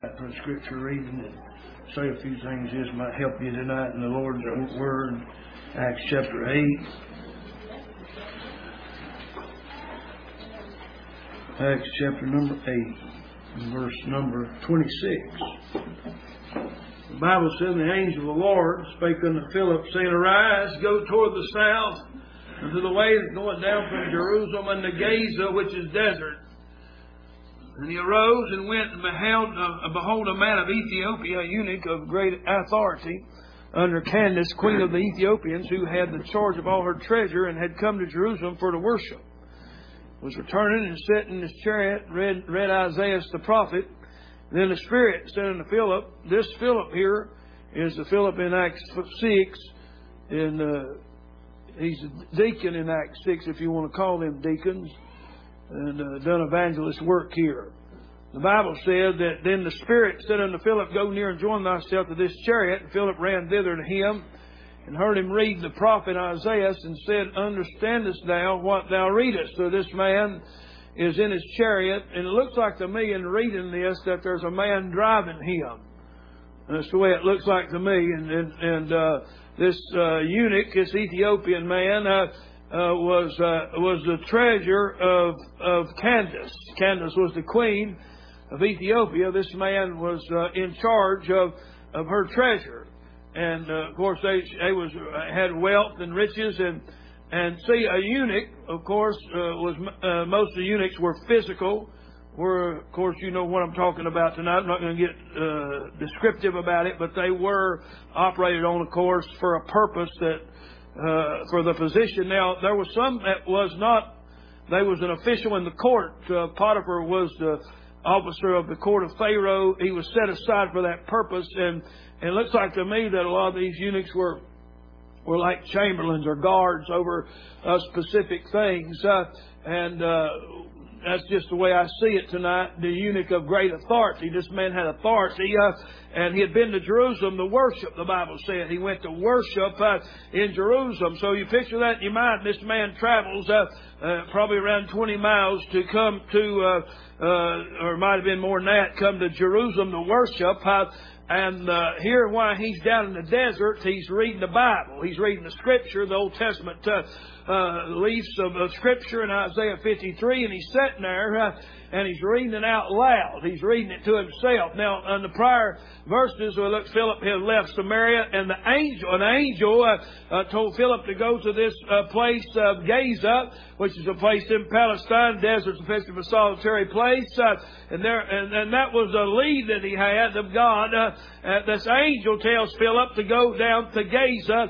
For the scripture reading and say a few things. This might help you tonight in the Lord's Word. Acts chapter 8. Acts chapter number 8, verse number 26. The Bible says, the angel of the Lord spake unto Philip, saying, Arise, go toward the south, unto the way going down from Jerusalem unto Gaza, which is desert. And he arose and went and behold, a man of Ethiopia, a eunuch of great authority, under Candace, queen of the Ethiopians, who had the charge of all her treasure, and had come to Jerusalem for to worship, was returning and sat in his chariot, read Isaiah the prophet. And then the Spirit said unto Philip, this Philip here is the Philip in Acts 6, and he's a deacon in Acts 6, if you want to call them deacons, and done evangelist work here. The Bible said that then the Spirit said unto Philip, Go near and join thyself to this chariot. And Philip ran thither to him, and heard him read the prophet Isaiah, and said, Understandest thou what thou readest? So this man is in his chariot, and it looks like to me in reading this that there's a man driving him. And that's the way it looks like to me. And this eunuch, this Ethiopian man, was the treasure of Candace. Candace was the queen of Ethiopia. This man was in charge of her treasure, and of course they had wealth and riches, and see, a eunuch, of course, was most of the eunuchs were physical. Were, of course, you know what I'm talking about tonight. I'm not going to get descriptive about it, but they were operated on, of course, for a purpose that. For the position. Now, there was some that was not, they was an official in the court. Potiphar was the officer of the court of Pharaoh. He was set aside for that purpose, and it looks like to me that a lot of these eunuchs were like chamberlains or guards over specific things, and that's just the way I see it tonight. The eunuch of great authority. This man had authority, and he had been to Jerusalem to worship, the Bible said. He went to worship in Jerusalem. So you picture that in your mind. This man travels probably around 20 miles to come to, or it might have been more than that, come to Jerusalem to worship. And here, while he's down in the desert, he's reading the Bible. He's reading the Scripture, the Old Testament leaves of Scripture in Isaiah 53, and he's sitting there and he's reading it out loud. He's reading it to himself. Now, in the prior verses, Philip had left Samaria, and an angel told Philip to go to this place of Gaza, which is a place in Palestine. Desert's a solitary place, and that was a lead that he had of God. This angel tells Philip to go down to Gaza,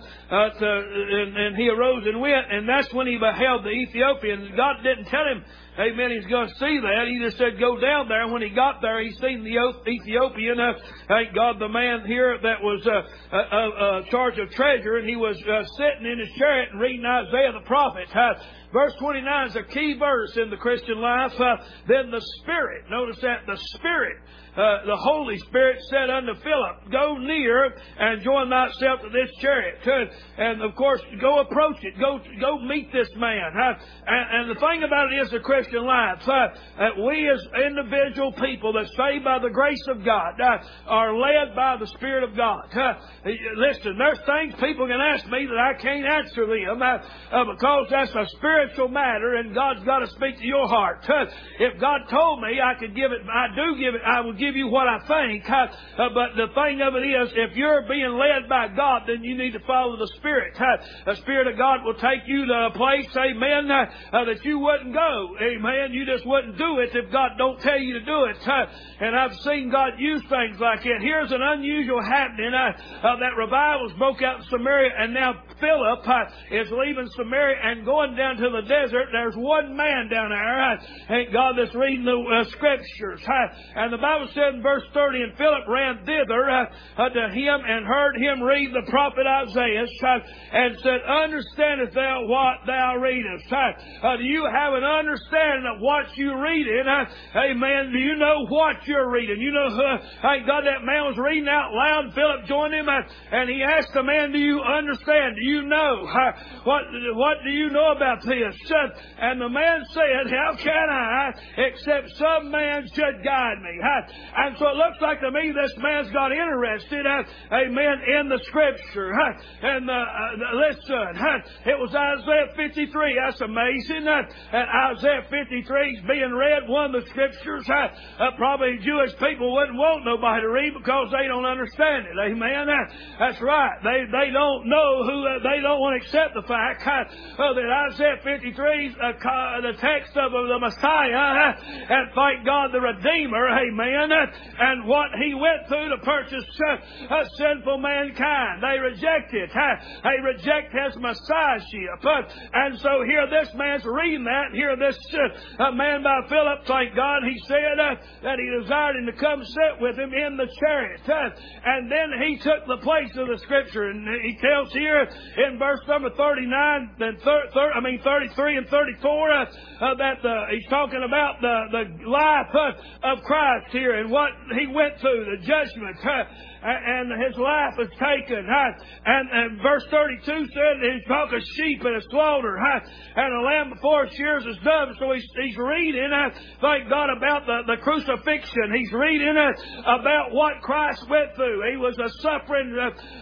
and he arose and went, and that's when he beheld the Ethiopian. God didn't tell him, amen, he's going to see that. He just said, go down there. And when he got there, he seen the Ethiopian, thank God, the man here that was charge of treasure, and he was sitting in his chariot and reading Isaiah the prophet. Verse 29 is a key verse in the Christian life. Then the Spirit, notice that, the Spirit, the Holy Spirit said unto Philip, Go near and join thyself to this chariot. And of course, go approach it. Go meet this man. And the thing about it is the Christian life, that we as individual people that saved by the grace of God are led by the Spirit of God. Listen, there's things people can ask me that I can't answer them because that's a spiritual matter, and God's got to speak to your heart. If God told me I could give it, I do give it, I would give you what I think. But the thing of it is, if you're being led by God, then you need to follow the Spirit. The Spirit of God will take you to a place, amen, that you wouldn't go. Amen. You just wouldn't do it if God don't tell you to do it. And I've seen God use things like it. Here's an unusual happening. That revivals broke out in Samaria, and now Philip is leaving Samaria and going down to the desert. There's one man down there, thank God, that's reading the Scriptures. And the Bible said in verse 30, and Philip ran thither to him and heard him read the prophet Isaiah, and said, Understandest thou what thou readest? Do you have an understanding of what you're reading? Amen. Do you know what you're reading? You know, thank God that man was reading out loud. Philip joined him, and he asked the man, Do you understand? Do you know? What do you know about this? this. And the man said, how can I, except some man should guide me? And so it looks like to me this man's got interested, amen, in the Scripture. And listen, it was Isaiah 53. That's amazing. And Isaiah 53 is being read, one of the Scriptures. Probably Jewish people wouldn't want nobody to read because they don't understand it. Amen. That's right. They don't know they don't want to accept the fact that Isaiah 53 is the text of the Messiah, and thank God the Redeemer, amen, and what He went through to purchase sinful mankind. They reject it. They reject His Messiahship. And so here this man's reading that. Here this man by Philip, thank God, he said that he desired him to come sit with him in the chariot. And then he took the place of the Scripture. And he tells here in verse number 39, 33 and 34, that he's talking about the life of Christ here and what He went through, the judgment, and His life was taken. And verse 32 said He's talking a sheep and a slaughter, and a lamb before its shears is dumb. So he's reading, thank God, about the crucifixion. He's reading about what Christ went through. He was a suffering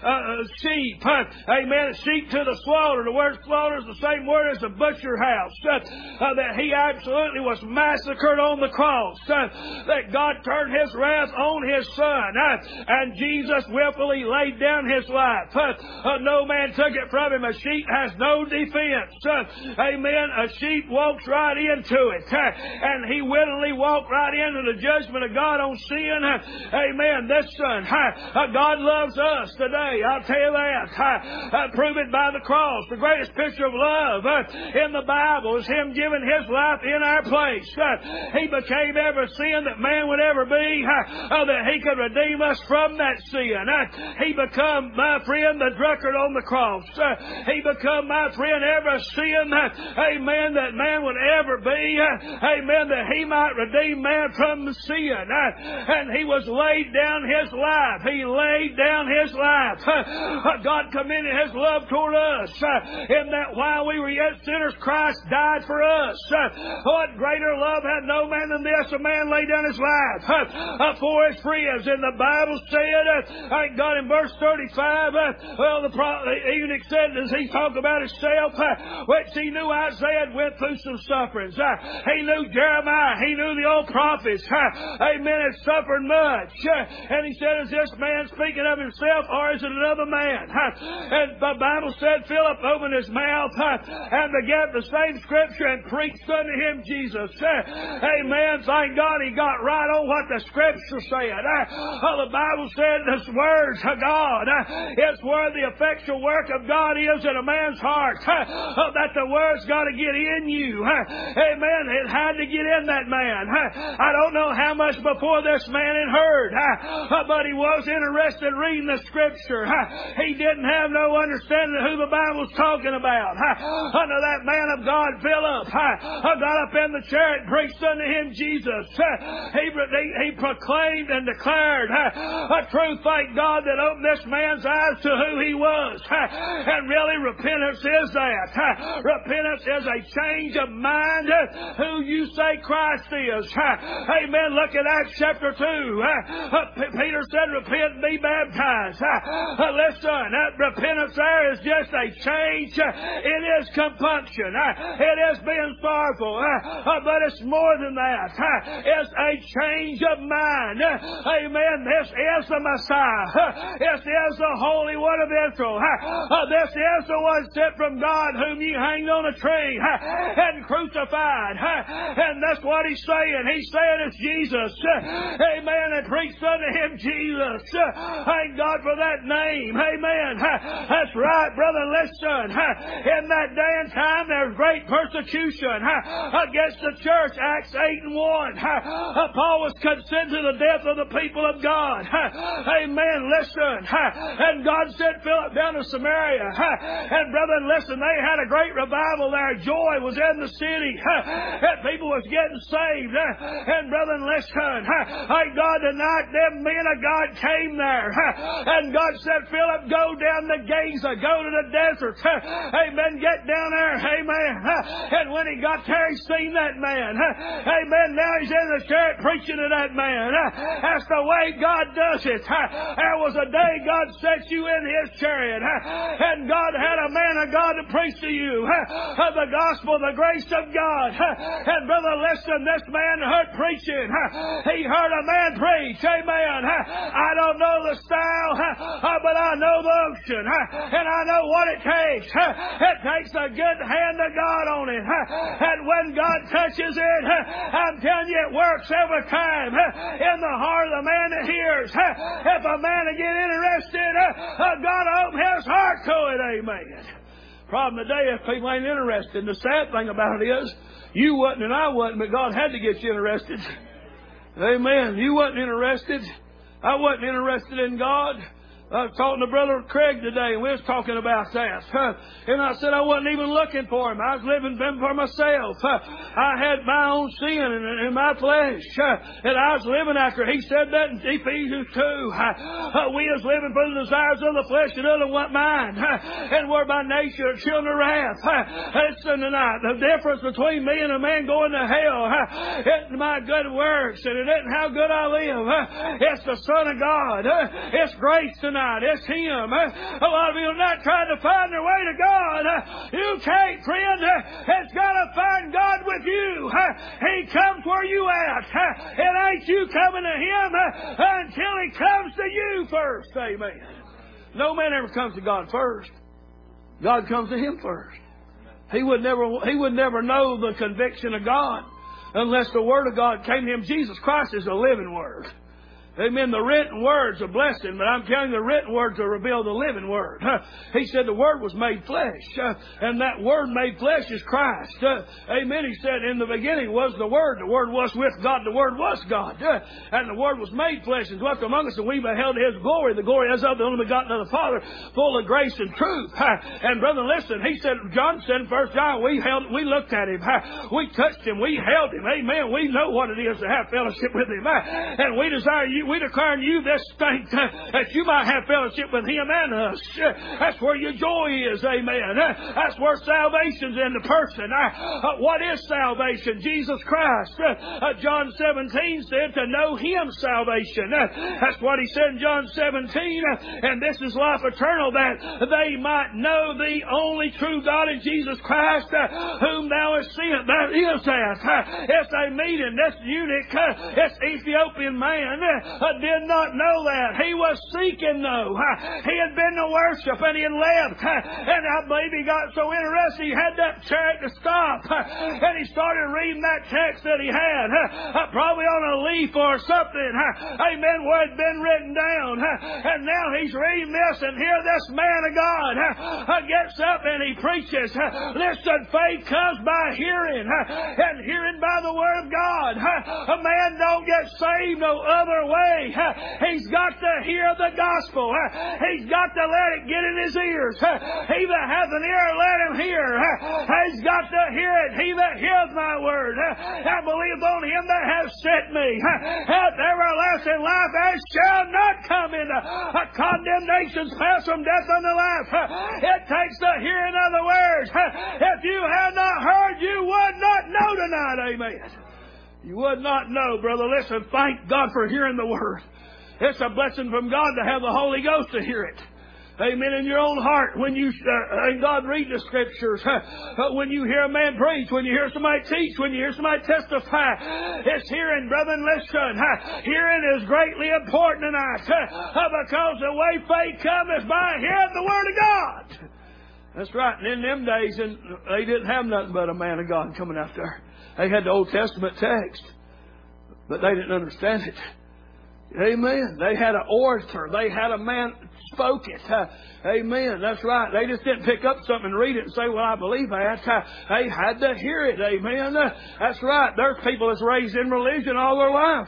sheep. Amen. Sheep to the slaughter. The word slaughter is the same word as the butcher house. That He absolutely was massacred on the cross. That God turned His wrath on His Son. And Jesus willfully laid down His life. No man took it from Him. A sheep has no defense. Amen. A sheep walks right into it. And he willingly walked right into the judgment of God on sin. Amen. This Son. God loves us today. I'll tell you that. Prove it by the cross. The greatest picture of love in the Bible is Him giving His life in our place. He became every sin that man would ever be, that He could redeem us from that sin. He become, my friend, the drunkard on the cross. He become, my friend, every sin, amen, that man would ever be, amen, that He might redeem man from the sin. And He was laid down His life. He laid down His life. God commended His love toward us in that while we were yet sinners, Christ died for us. What greater love had no man than this? A man laid down his life for his friends. And the Bible said, thank God, in verse 35, the eunuch said, as he talked about himself, which he knew Isaiah went through some sufferings. He knew Jeremiah. He knew the old prophets. Amen. Had suffered much. And he said, is this man speaking of himself, or is it another man? And the Bible said Philip opened his mouth and began the same Scripture and preached unto him Jesus. Amen. Thank God he got right on what the Scripture said. The Bible said this words of God. It's where the effectual work of God is in a man's heart. That the word's got to get in you. Amen. It had to get in that man. I don't know how much before this man had heard, but he was interested in reading the Scripture. He didn't have no understanding of who the Bible's talking about. Under that man of God, Philip, got up in the chariot, preached unto him Jesus. He proclaimed and declared a truth, thank God, that opened this man's eyes to who he was. And really, repentance is that. Repentance is a change of mind who you say Christ is. Amen. Look at Acts chapter 2. Peter said, repent and be baptized. Listen, that repentance there is just a change. It is compunction. It is being sorrowful. But it's more than that. It's a change of mind. Amen. This is the Messiah. This is the Holy One of Israel. This is the one sent from God whom you hanged on a tree and crucified. And that's what he's saying. He's saying it's Jesus. Amen. And preached unto him Jesus. Thank God for that name. Amen. That's right, brother. Listen. In that day and time, there's great persecution against the church. Acts 8 and 1. Paul was consenting to the death of the people of God. Amen. Listen. And God sent Philip down to Samaria. And brethren, listen, they had a great revival there. Joy was in the city. And people was getting saved. And brethren, listen. Thank God tonight, them men of God came there. And God said, Philip, go down to Gaza. Go to the desert. Amen. Get down there Amen. And when he got there, he seen that man. Amen. Now he's in the chariot preaching to that man. That's the way God does it. There was a day God set you in His chariot, and God had a man of God to preach to you the gospel, the grace of God. And brother, listen, this man heard preaching. He heard a man preach. Amen. I don't know the style, but I know the unction, and I know what it takes. It takes a good hand of God on it. And when God touches it, I'm telling you, it works every time in the heart of the man that hears. If a man will get interested, God will open his heart to it. Amen. Problem today is people ain't interested. And the sad thing about it is, you wasn't and I wasn't, but God had to get you interested. Amen. You wasn't interested. I wasn't interested in God. I was talking to Brother Craig today, and we was talking about that. And I said I wasn't even looking for him. I was living for myself. I had my own sin in my flesh. And I was living after. He said that in Ephesians 2. We was living for the desires of the flesh and other want mine. And we're by nature children of wrath. Listen tonight. The difference between me and a man going to hell isn't my good works, and it isn't how good I live. It's the Son of God. It's grace tonight. It's Him. A lot of people are not trying to find their way to God. You can't, friend. It's got to find God with you. He comes where you at. It ain't you coming to Him until He comes to you first. Amen. No man ever comes to God first. God comes to him first. He would never know the conviction of God unless the Word of God came to him. Jesus Christ is a living Word. Amen. The written word's a blessing, but I'm telling you, the written word to reveal the living word. He said the Word was made flesh, and that Word made flesh is Christ. Amen. He said in the beginning was the Word. The Word was with God. The Word was God. And the Word was made flesh and dwelt among us, and we beheld His glory, the glory as of the only begotten of the Father, full of grace and truth. And brother, listen, he said, John said in 1 John, we looked at Him. We touched Him. We held Him. Amen. We know what it is to have fellowship with Him. And we desire you. We declare to you this thing that you might have fellowship with Him and us. That's where your joy is. Amen. That's where salvation's in the person. What is salvation? Jesus Christ. John 17 said to know Him salvation. That's what He said in John 17. And this is life eternal, that they might know the only true God in Jesus Christ, whom Thou hast sent. That is that. It's a meeting. This eunuch, this Ethiopian man, did not know that. He was seeking though. He had been to worship and he had left. And I believe he got so interested he had that chariot to stop. And he started reading that text that he had. Probably on a leaf or something. Amen. Where it had been written down. And now he's reading this, and here this man of God gets up and he preaches. Listen, faith comes by hearing, and hearing by the Word of God. A man don't get saved no other way. He's got to hear the gospel. He's got to let it get in his ears. He that hath an ear, let him hear. He's got to hear it. He that heareth my word and believeth on Him that hath sent me hath everlasting life, and shall not come into condemnation, pass from death unto life. It takes the hearing of the words. If you had not heard, you would not know tonight. Amen. You would not know, brother. Listen, thank God for hearing the Word. It's a blessing from God to have the Holy Ghost to hear it. Amen. In your own heart, when you and God read the Scriptures, when you hear a man preach, when you hear somebody teach, when you hear somebody testify, it's hearing, brother. And listen, hearing is greatly important tonight, because the way faith comes is by hearing the Word of God. That's right. And in them days, they didn't have nothing but a man of God coming out there. They had the Old Testament text, but they didn't understand it. Amen. They had an orator. They had a man spoke it. Amen. That's right. They just didn't pick up something and read it and say, well, I believe that. They had to hear it. Amen. That's right. There's people that's raised in religion all their life.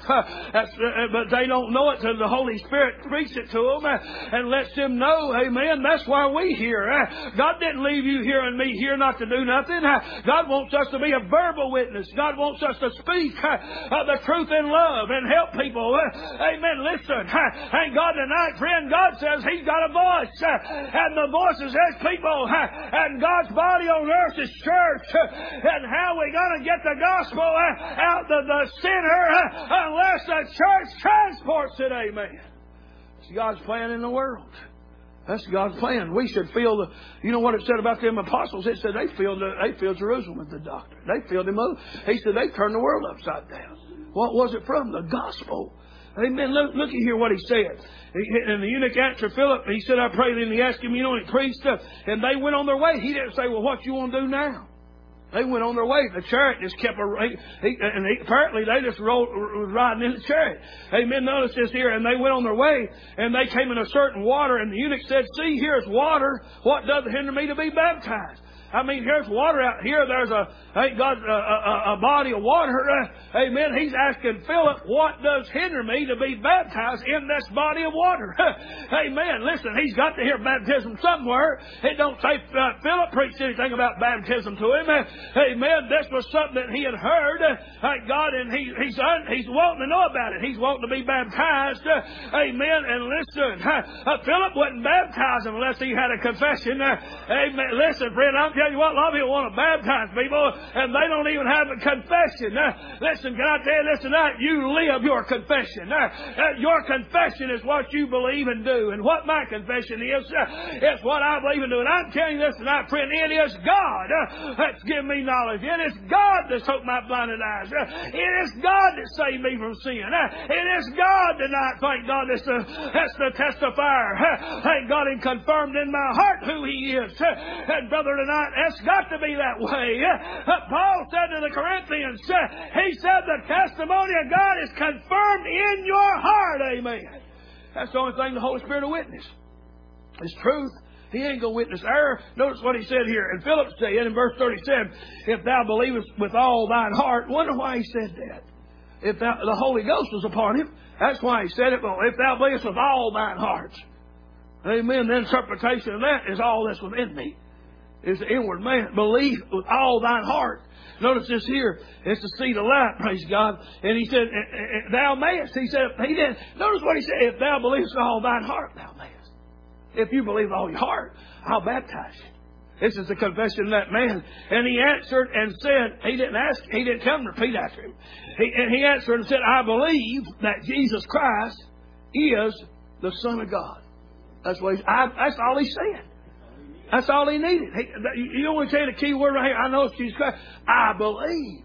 But they don't know it till the Holy Spirit speaks it to them and lets them know. Amen. That's why we hear. God didn't leave you here and me here not to do nothing. God wants us to be a verbal witness. God wants us to speak the truth in love and help people. Amen. Listen. Thank God tonight, friend. God says He's got a voice. And the voice is His people. And God's body on earth is church. And how we going to get the gospel out to the sinner unless the church transports it? Amen. It's God's plan in the world. That's God's plan. We should feel you know what it said about them apostles? It said they filled Jerusalem with the doctrine. They filled him up. He said they turned the world upside down. What was it from? The gospel. Amen. Look at here what he said. And the eunuch answered Philip. He said, I pray thee. And he asked him, any priest? And they went on their way. He didn't say, well, what you want to do now? They went on their way. The chariot just kept apparently they just was riding in the chariot. Amen. Notice this here. And they went on their way, and they came in a certain water. And the eunuch said, see, here's water. What doth hinder me to be baptized? I mean, here's water out here. There's a body of water. Amen. He's asking Philip, what does hinder me to be baptized in this body of water? Amen. Listen, he's got to hear baptism somewhere. It don't say Philip preached anything about baptism to him. Amen. This was something that he had heard. Thank God, and he's wanting to know about it. He's wanting to be baptized. Amen. And listen, Philip wasn't baptized unless he had a confession. Amen. Listen, friend, I'm tell you what, a lot of people want to baptize people, and they don't even have a confession. Listen, can I tell you this tonight? You live your confession. Your confession is what you believe and do. And what my confession is, it's what I believe and do. And I'm telling you this tonight, friend, it is God that's given me knowledge. It is God that's opened my blinded eyes. It is God that saved me from sin. It is God tonight, thank God, that's the testifier. Thank God, and confirmed in my heart who He is. And brother, tonight, it's got to be that way. Paul said to the Corinthians, he said the testimony of God is confirmed in your heart. Amen. That's the only thing the Holy Spirit will witness. It's truth. He ain't going to witness error. Notice what he said here. And Philip said in verse 37, if thou believest with all thine heart. Wonder why he said that. If the Holy Ghost was upon him, that's why he said it. Well, if thou believest with all thine heart. Amen. The interpretation of that is all that's within me. Is the inward man. Believe with all thine heart. Notice this here. It's the seed of light, praise God. And he said, thou mayest. He said, he didn't. Notice what he said. If thou believest with all thine heart, thou mayest. If you believe with all your heart, I'll baptize you. This is the confession of that man. And he answered and said, he didn't tell him to repeat after him. He answered and said, I believe that Jesus Christ is the Son of God. That's all he said. That's all he needed. You only say the key word right here. I know it's Jesus Christ. I believe.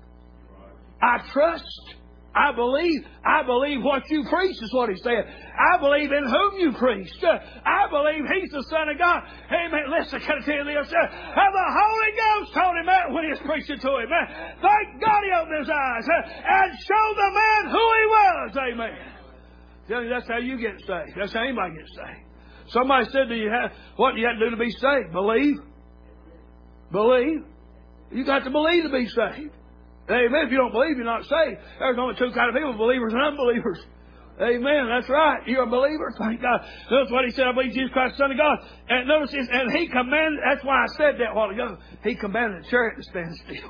I trust. I believe. I believe what you preach is what he said. I believe in whom you preached. I believe He's the Son of God. Amen. Listen, can I tell you this? And the Holy Ghost told him that when he was preaching to him. Thank God he opened his eyes and showed the man who he was. Amen. Tell you, that's how you get saved. That's how anybody gets saved. Somebody said to you, what do you have to do to be saved? Believe. Believe. You got to believe to be saved. Amen. If you don't believe, you're not saved. There's only two kinds of people, believers and unbelievers. Amen. That's right. You're a believer. Thank God. Notice what he said. I believe Jesus Christ, the Son of God. And notice this. And he commanded, that's why I said that a while ago. He commanded the chariot to stand still.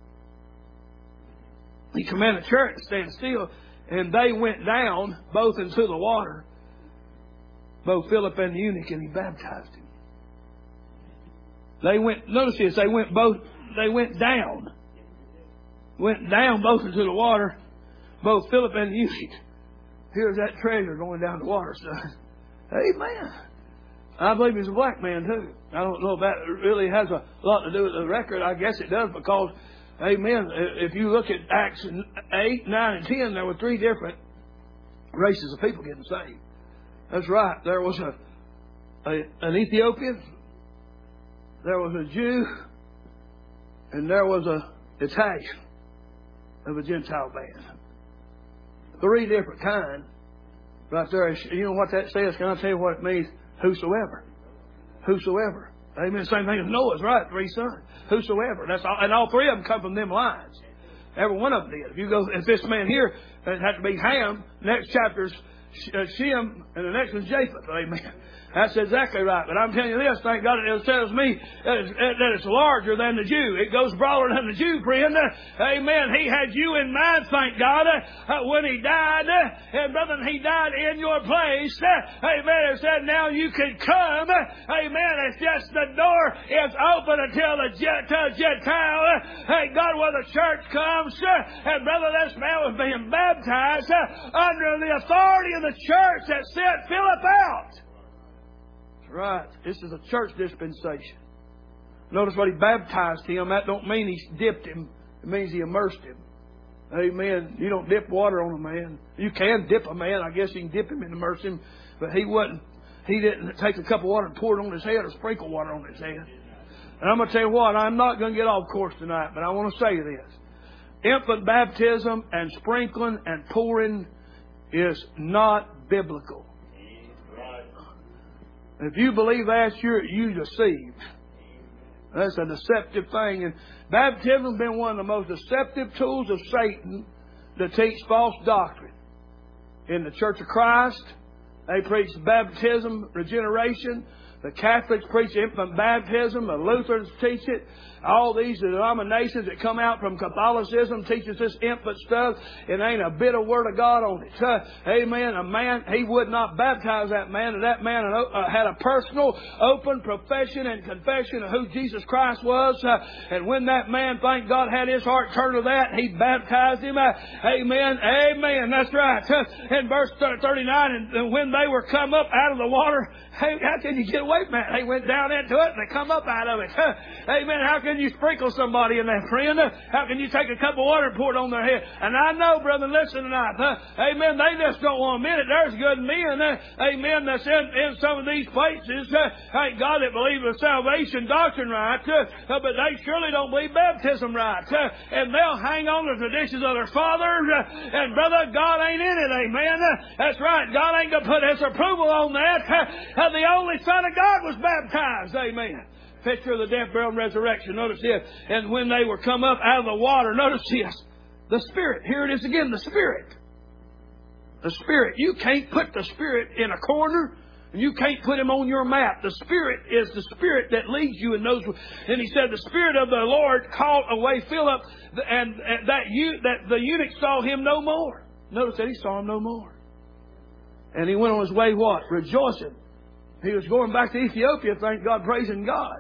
He commanded the chariot to stand still. And they went down both into the water. Both Philip and the eunuch, and he baptized him. They went, notice this, they went down. Went down both into the water, both Philip and the eunuch. Here's that treasure going down the water, son. Amen. I believe he's a black man, too. I don't know if that really has a lot to do with the record. I guess it does because, amen, if you look at Acts 8, 9, and 10, there were three different races of people getting saved. That's right. There was an Ethiopian, there was a Jew, and there was an Italian of a Gentile band. Three different kinds. Right there. You know what that says? Can I tell you what it means? Whosoever. Whosoever. Amen. Same thing as Noah's, right? Three sons. Whosoever. That's all, and all three of them come from them lines. Every one of them did. If this man here, it had to be Ham. Next chapter's Shem, and the next one's Japheth. Amen. That's exactly right. But I'm telling you this, thank God it tells me that it's larger than the Jew. It goes broader than the Jew, friend. Amen. He had you in mind, thank God, when He died. And brother, He died in your place. Amen. It said now you can come. Amen. It's just the door is open until the Gentile. Thank God where the church comes. And brother, this man was being baptized under the authority of the church that sent Philip out. Right. This is a church dispensation. Notice what He baptized him. That don't mean He dipped him. It means He immersed him. Amen. You don't dip water on a man. You can dip a man. I guess you can dip him and immerse him. But He didn't take a cup of water and pour it on his head or sprinkle water on his head. And I'm going to tell you what, I'm not going to get off course tonight, but I want to say this. Infant baptism and sprinkling and pouring is not biblical. If you believe that, you're deceived. That's a deceptive thing. And baptism has been one of the most deceptive tools of Satan to teach false doctrine. In the Church of Christ, they preach baptism, regeneration. The Catholics preach infant baptism. The Lutherans teach it. All these denominations that come out from Catholicism teaches this infant stuff. It ain't a bit of Word of God on it. Amen. A man, he would not baptize that man. And that man had a personal, open profession and confession of who Jesus Christ was. And when that man, thank God, had his heart turned to that, He baptized him. Amen. Amen. That's right. In verse 39, and when they were come up out of the water, hey, how can you get away from that? They went down into it and they come up out of it. Amen. How can you sprinkle somebody in that, friend? How can you take a cup of water and pour it on their head? And I know, brother, listen tonight. Amen. They just don't want a minute. There's good men, amen, that's in some of these places. Thank God that believe the salvation doctrine right. But they surely don't believe baptism right. And they'll hang on to the traditions of their fathers. And brother, God ain't in it. Amen. That's right. God ain't going to put His approval on that. The only Son of God was baptized. Amen. Picture of the death, burial, and resurrection. Notice this. And when they were come up out of the water, notice this. The Spirit. Here it is again, the Spirit. The Spirit. You can't put the Spirit in a corner. And you can't put Him on your map. The Spirit is the Spirit that leads you and knows. And He said, the Spirit of the Lord called away Philip, and that the eunuch saw Him no more. Notice that he saw Him no more. And he went on his way, what? Rejoicing. He was going back to Ethiopia, thank God, praising God.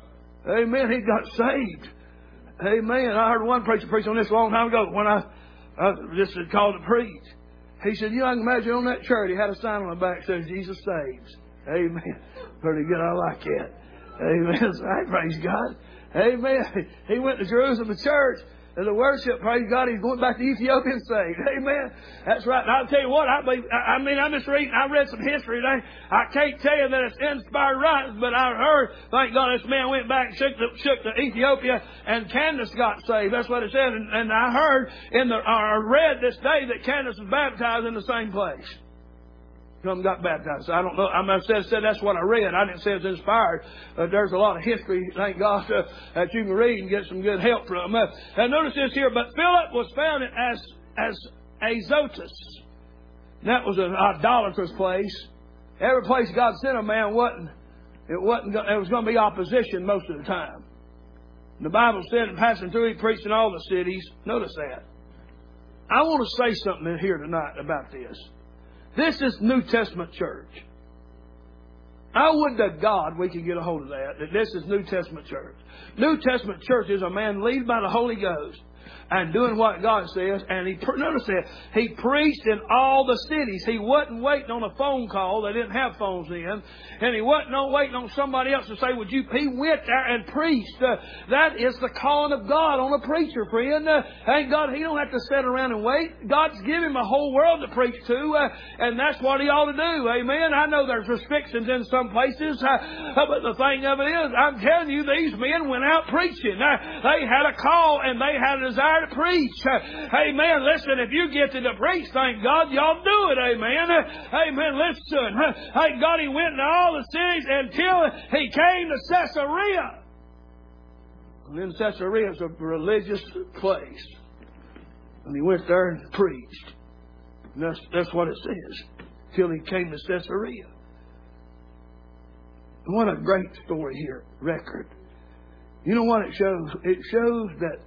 Amen. He got saved. Amen. I heard one preacher preach on this a long time ago when I just had called to preach. He said, you know, I can imagine on that chart he had a sign on the back that says, Jesus saves. Amen. Pretty good. I like that. Amen. I praise God. Amen. He went to Jerusalem, the church. And the worship, praise God, he's going back to Ethiopia and saved. Amen. That's right. And I'll tell you what, I'm just reading, I read some history today. I can't tell you that it's inspired writings, but I heard, thank God, this man went back and shook to Ethiopia, and Candace got saved. That's what it said. And I heard I read this day that Candace was baptized in the same place. Come got baptized. So I don't know. I said that's what I read. I didn't say it's inspired. There's a lot of history, thank God, that you can read and get some good help from. And notice this here. But Philip was found as Azotus. That was an idolatrous place. Every place God sent a man there was going to be opposition most of the time. The Bible said in passing through, He preached in all the cities. Notice that. I want to say something in here tonight about this. This is New Testament church. I would to God we could get a hold of that this is New Testament church. New Testament church is a man led by the Holy Ghost and doing what God says. And notice that he preached in all the cities. He wasn't waiting on a phone call. They didn't have phones then. And he wasn't waiting on somebody else to say, would you? He went there and preached. That is the calling of God on a preacher, friend. Thank God he don't have to sit around and wait. God's given him a whole world to preach to. And that's what he ought to do. Amen. I know there's restrictions in some places. But the thing of it is, I'm telling you, these men went out preaching. They had a call and they had a desire to preach. Amen. Listen, if you get to preach, thank God, y'all do it. Amen. Amen. Listen. Thank God he went into all the cities until he came to Caesarea. And then Caesarea is a religious place. And he went there and preached. And that's what it says. till he came to Caesarea. What a great story here, record. You know what it shows? It shows that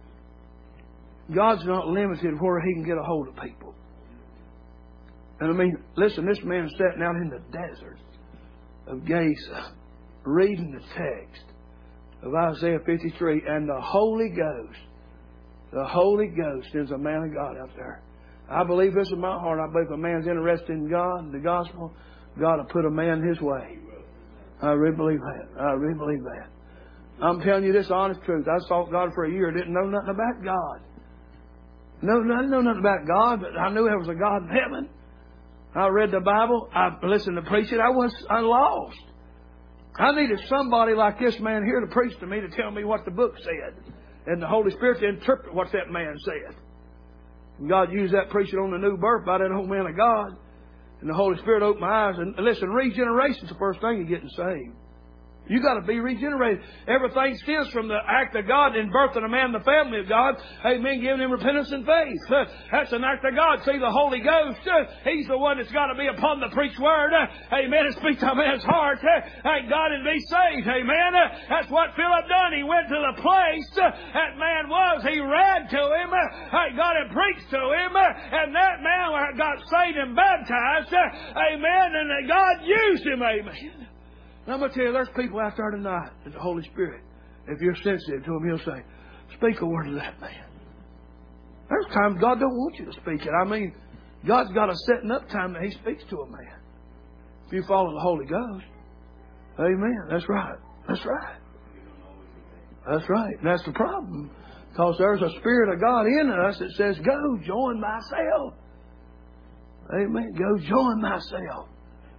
God's not limited where He can get a hold of people. And I mean, listen, this man sitting out in the desert of Gaza, reading the text of Isaiah 53, and the Holy Ghost is a man of God out there. I believe this in my heart. I believe if a man's interested in God and the gospel, God will put a man his way. I really believe that. I really believe that. I'm telling you this honest truth. I sought God for a year. Didn't know nothing about God. I didn't know nothing about God, but I knew there was a God in heaven. I read the Bible. I listened to preaching. I was lost. I needed somebody like this man here to preach to me, to tell me what the book said, and the Holy Spirit to interpret what that man said. And God used that preaching on the new birth by that old man of God. And the Holy Spirit opened my eyes. And listen, regeneration's the first thing in getting saved. You got to be regenerated. Everything stems from the act of God in birthing a man in the family of God. Amen. Giving him repentance and faith. That's an act of God. See, the Holy Ghost, He's the one that's got to be upon the preached word. Amen. And speak to a man's heart. Thank God and be saved. Amen. That's what Philip done. He went to the place that man was. He read to him. Thank God and preached to him. And that man got saved and baptized. Amen. And God used him. Amen. I'm going to tell you, there's people out there tonight that the Holy Spirit, if you're sensitive to Him, He'll say, speak a word to that man. There's times God don't want you to speak it. I mean, God's got a setting up time that He speaks to a man. If you follow the Holy Ghost. Amen. That's right. That's right. That's right. And that's the problem. Because there's a Spirit of God in us that says, go join myself. Amen. Go join myself.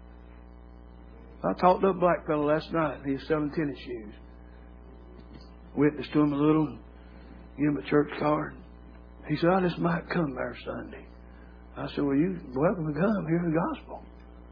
I talked to a black fellow last night. He was selling tennis shoes. Witnessed to him a little. Gave him a church card. He said, I just might come there Sunday. I said, well, you're welcome to come. Hear the gospel.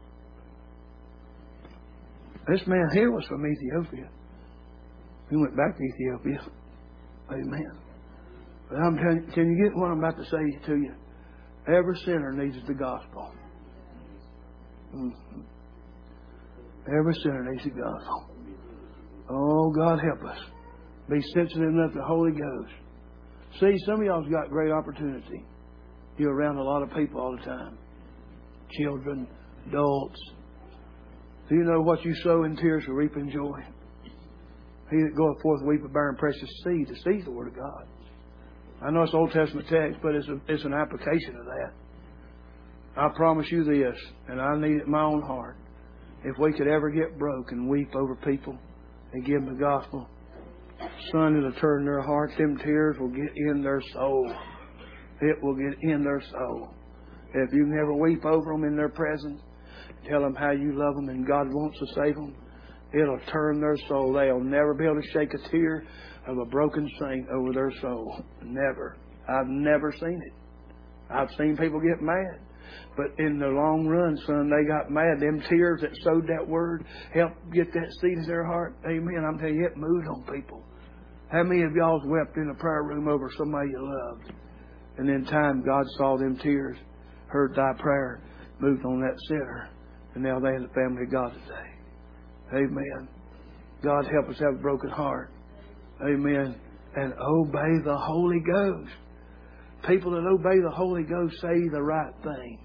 This man here was from Ethiopia. He went back to Ethiopia. Amen. But I'm telling you, can you get what I'm about to say to you? Every sinner needs the gospel. Mm-hmm. Every sinner needs the gospel. Oh, God help us. Be sensitive enough to the Holy Ghost. See, some of y'all's got great opportunity. You're around a lot of people all the time. Children, adults. Do you know what you sow in tears will reap in joy? He that goeth forth weeping, bearing precious seed. The seed is the Word of God. I know it's Old Testament text, but it's an application of that. I promise you this, and I need it in my own heart. If we could ever get broke and weep over people and give them the gospel, son, it'll turn their hearts. Them tears will get in their soul. It will get in their soul. If you never weep over them in their presence, tell them how you love them and God wants to save them, it'll turn their soul. They'll never be able to shake a tear of a broken saint over their soul. Never. I've never seen it. I've seen people get mad. But in the long run, son, they got mad. Them tears that sowed that word helped get that seed in their heart. Amen. I'm telling you, it moved on people. How many of y'all's wept in a prayer room over somebody you loved? And in time, God saw them tears, heard thy prayer, moved on that sinner. And now they're in the family of God today. Amen. God help us have a broken heart. Amen. And obey the Holy Ghost. People that obey the Holy Ghost say the right things.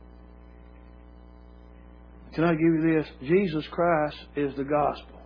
Can I give you this? Jesus Christ is the gospel.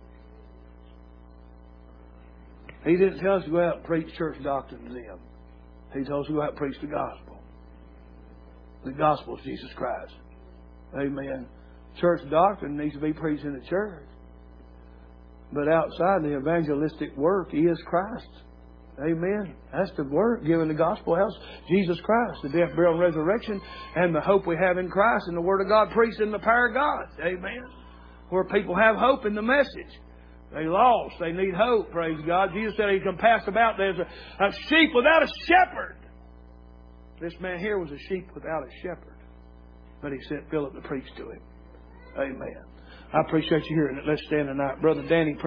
He didn't tell us to go out and preach church doctrine to them. He told us to go out and preach the gospel. The gospel is Jesus Christ. Amen. Church doctrine needs to be preached in the church. But outside the evangelistic work is Christ. Amen. That's the word, giving the gospel out. Jesus Christ, the death, burial, and resurrection, and the hope we have in Christ, and the Word of God preached in the power of God. Amen. Where people have hope in the message. They lost. They need hope. Praise God. Jesus said He can pass about. There's a sheep without a shepherd. This man here was a sheep without a shepherd. But He sent Philip to preach to him. Amen. I appreciate you hearing it. Let's stand tonight. Brother Danny.